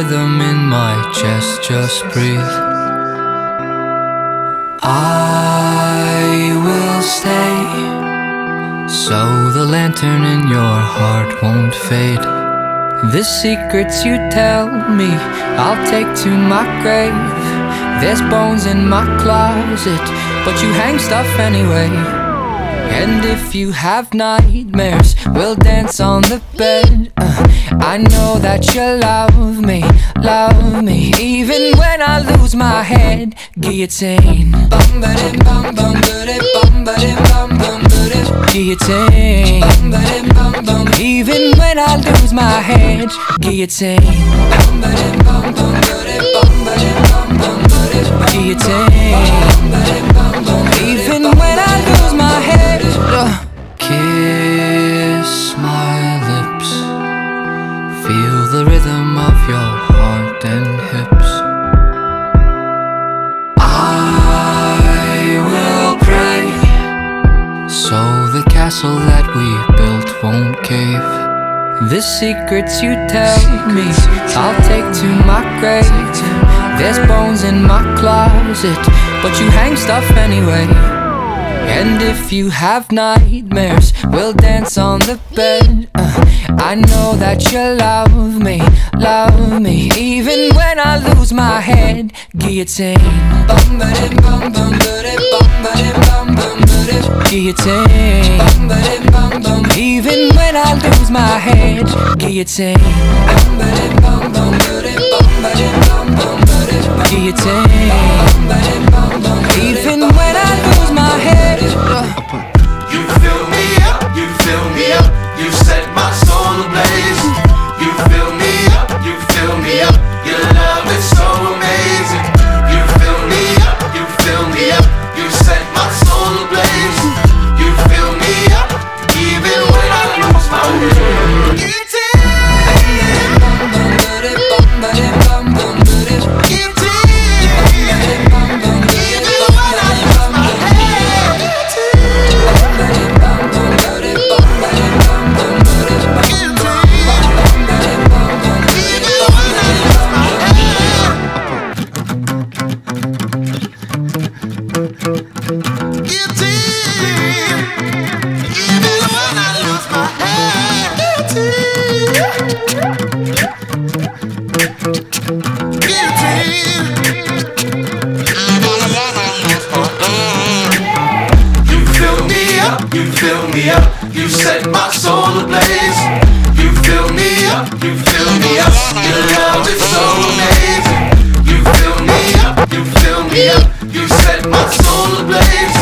rhythm in my chest, just breathe. I will stay, so the lantern in your heart won't fade. The secrets you tell me, I'll take to my grave. There's bones in my closet, but you hang stuff anyway. And if you have nightmares, we'll dance on the bed. I know that you love me, even when I lose my head. Guillotine, bum ba-dim bum bum ba-dim bum ba-dim bum bum ba-dim. Guillotine, bum ba-dim bum bum. Even when I lose my head. Guillotine, bum ba-dim bum bum ba-dim bum ba-dim bum bum ba-dim. Guillotine, bum ba-dim bum bum. Even when I lose my head. Kiss my lips, feel the rhythm of your heart and hips. I will pray, so the castle that we built won't cave. The secrets you tell me, I'll take to my grave. There's bones in my closet, but you hang stuff anyway. And if you have nightmares, we'll dance on the bed. I know that you love me, even when I lose my head. Guillotine, bum ba-dim bum bum ba-dim bum ba-dim bum bum ba-dim. Guillotine, bum ba-dim bum bum. Even when I lose my head. Guillotine, bum ba-dim bum bum ba-dim bum ba-dim bum bum ba-dim. Guillotine, bum ba-dim bum bum. Even when I lose my head. You fill me up, you fill me up, you set my soul ablaze. You fill me up, you fill me up, your love is so amazing. You fill me up, you fill me up, you set my soul ablaze. You fill me up, even when I lose my head. You fill me up, you set my soul ablaze. You fill me up, you fill me up, your love is so amazing. You fill me up, you fill me up, you set my soul ablaze.